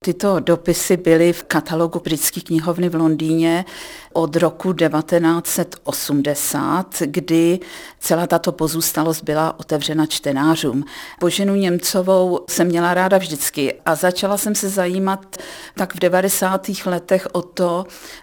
Tyto dopisy byly v katalogu Britské knihovny v Londýně od roku 1980, kdy celá tato pozůstalost byla otevřena čtenářům. Boženu Němcovou jsem měla ráda vždycky a začala jsem se zajímat tak v 90. letech o to,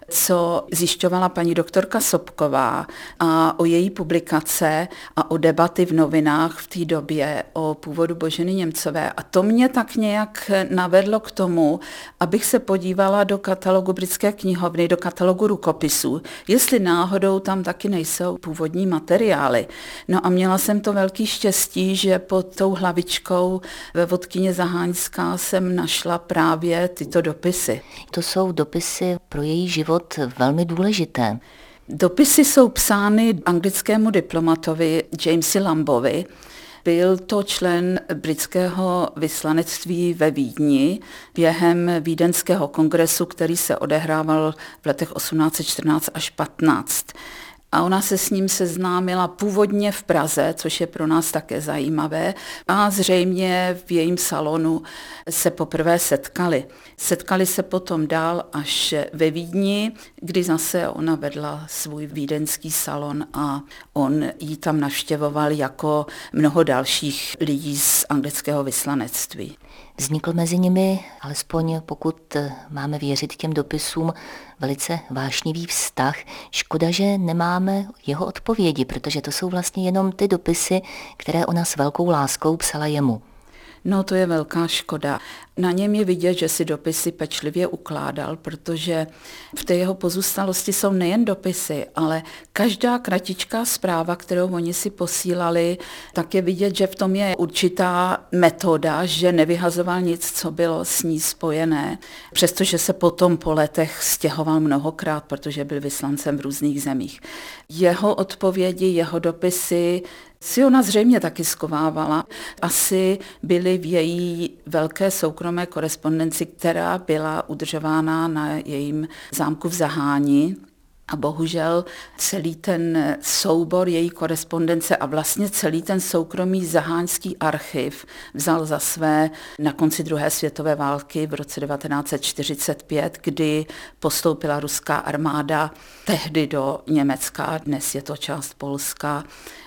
co zjišťovala paní doktorka Sobková a o její publikace a o debaty v novinách v té době o původu Boženy Němcové. A to mě tak nějak navedlo k tomu, abych se podívala do katalogu Britské knihovny, do katalogu rukopisů, jestli náhodou tam taky nejsou původní materiály. No a měla jsem to velký štěstí, že pod tou hlavičkou ve vodkyně Zaháňská jsem našla právě tyto dopisy. To jsou dopisy pro její život velmi důležité. Dopisy jsou psány anglickému diplomatovi Jamesi Lambovi. Byl to člen britského vyslanectví ve Vídni během Vídeňského kongresu, který se odehrával v letech 1814 až 15. A ona se s ním seznámila původně v Praze, což je pro nás také zajímavé, a zřejmě v jejím salonu se poprvé setkali. Setkali se potom dál až ve Vídni, kdy zase ona vedla svůj vídeňský salon a on ji tam navštěvoval jako mnoho dalších lidí z anglického vyslanectví. Vznikl mezi nimi, alespoň pokud máme věřit těm dopisům, velice vášnivý vztah. Škoda, že nemáme jeho odpovědi, protože to jsou vlastně jenom ty dopisy, které ona s velkou láskou psala jemu. No to je velká škoda. Na něm je vidět, že si dopisy pečlivě ukládal, protože v té jeho pozůstalosti jsou nejen dopisy, ale každá kratičká zpráva, kterou oni si posílali, tak je vidět, že v tom je určitá metoda, že nevyhazoval nic, co bylo s ní spojené, přestože se potom po letech stěhoval mnohokrát, protože byl vyslancem v různých zemích. Jeho odpovědi, jeho dopisy si ona zřejmě taky schovávala. Asi byly v její velké soukromé korespondenci, která byla udržována na jejím zámku v Zaháni. A bohužel celý ten soubor její korespondence a vlastně celý ten soukromý zaháňský archiv vzal za své na konci druhé světové války v roce 1945, kdy postoupila ruská armáda tehdy do Německa, dnes je to část Polska,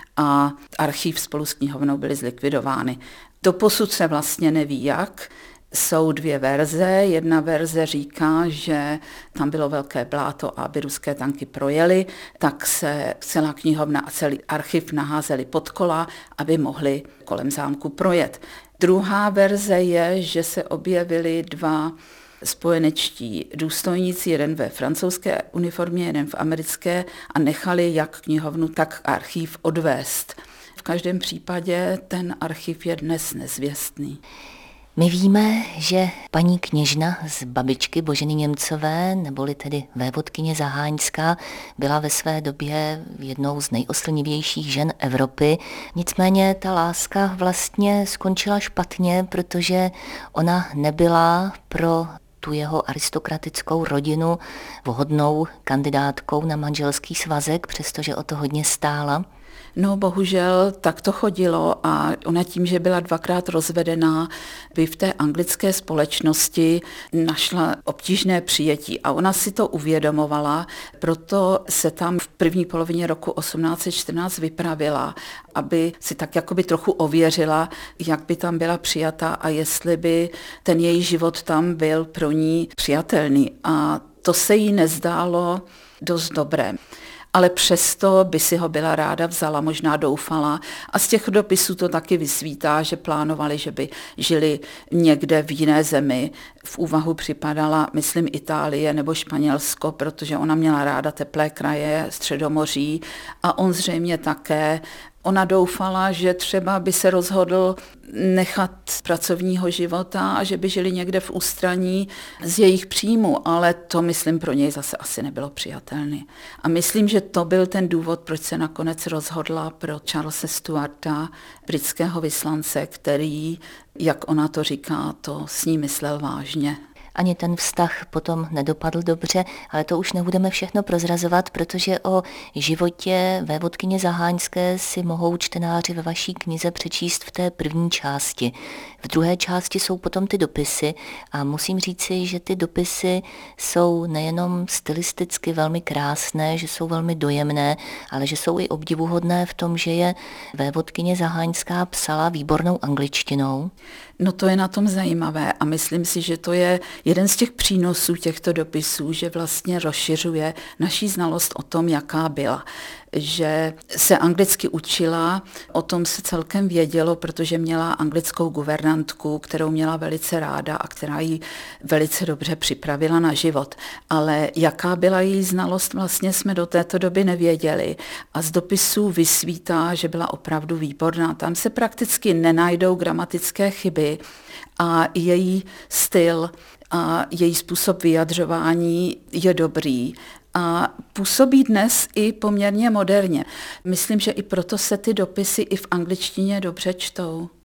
a archiv spolu s knihovnou byly zlikvidovány. Doposud se vlastně neví jak. Jsou dvě verze. Jedna verze říká, že tam bylo velké bláto a aby ruské tanky projeli, tak se celá knihovna a celý archiv naházeli pod kola, aby mohli kolem zámku projet. Druhá verze je, že se objevili dva spojenečtí důstojníci, jeden ve francouzské uniformě, jeden v americké, a nechali jak knihovnu, tak archiv odvést. V každém případě ten archiv je dnes nezvěstný. My víme, že paní kněžna z babičky Boženy Němcové, neboli tedy vévodkyně Zaháňská, byla ve své době jednou z nejoslnivějších žen Evropy. Nicméně ta láska vlastně skončila špatně, protože ona nebyla pro tu jeho aristokratickou rodinu vhodnou kandidátkou na manželský svazek, přestože o to hodně stála. No bohužel tak to chodilo a ona tím, že byla dvakrát rozvedená, by v té anglické společnosti našla obtížné přijetí a ona si to uvědomovala, proto se tam v první polovině roku 1814 vypravila, aby si tak jakoby trochu ověřila, jak by tam byla přijatá a jestli by ten její život tam byl pro ní přijatelný. A to se jí nezdálo dost dobré. Ale přesto by si ho byla ráda vzala, možná doufala. A z těch dopisů to taky vysvítá, že plánovali, že by žili někde v jiné zemi. V úvahu připadala, myslím, Itálie nebo Španělsko, protože ona měla ráda teplé kraje, Středomoří a on zřejmě také. Ona doufala, že třeba by se rozhodl nechat pracovního života a že by žili někde v ústraní z jejich příjmu, ale to, myslím, pro něj zase asi nebylo přijatelné. A myslím, že to byl ten důvod, proč se nakonec rozhodla pro Charlese Stuarta, britského vyslance, který, jak ona to říká, to s ní myslel vážně. Ani ten vztah potom nedopadl dobře, ale to už nebudeme všechno prozrazovat, protože o životě vévodkyně Zaháňské si mohou čtenáři ve vaší knize přečíst v té první části. V druhé části jsou potom ty dopisy a musím říci, že ty dopisy jsou nejenom stylisticky velmi krásné, že jsou velmi dojemné, ale že jsou i obdivuhodné v tom, že je vévodkyně Zaháňská psala výbornou angličtinou. No to je na tom zajímavé a myslím si, že to je jeden z těch přínosů těchto dopisů, že vlastně rozšiřuje naší znalost o tom, jaká byla. Že se anglicky učila, o tom se celkem vědělo, protože měla anglickou guvernantku, kterou měla velice ráda a která ji velice dobře připravila na život. Ale jaká byla její znalost, vlastně jsme do této doby nevěděli. A z dopisů vysvítá, že byla opravdu výborná. Tam se prakticky nenajdou gramatické chyby a její styl a její způsob vyjadřování je dobrý. A působí dnes i poměrně moderně. Myslím, že i proto se ty dopisy i v angličtině dobře čtou.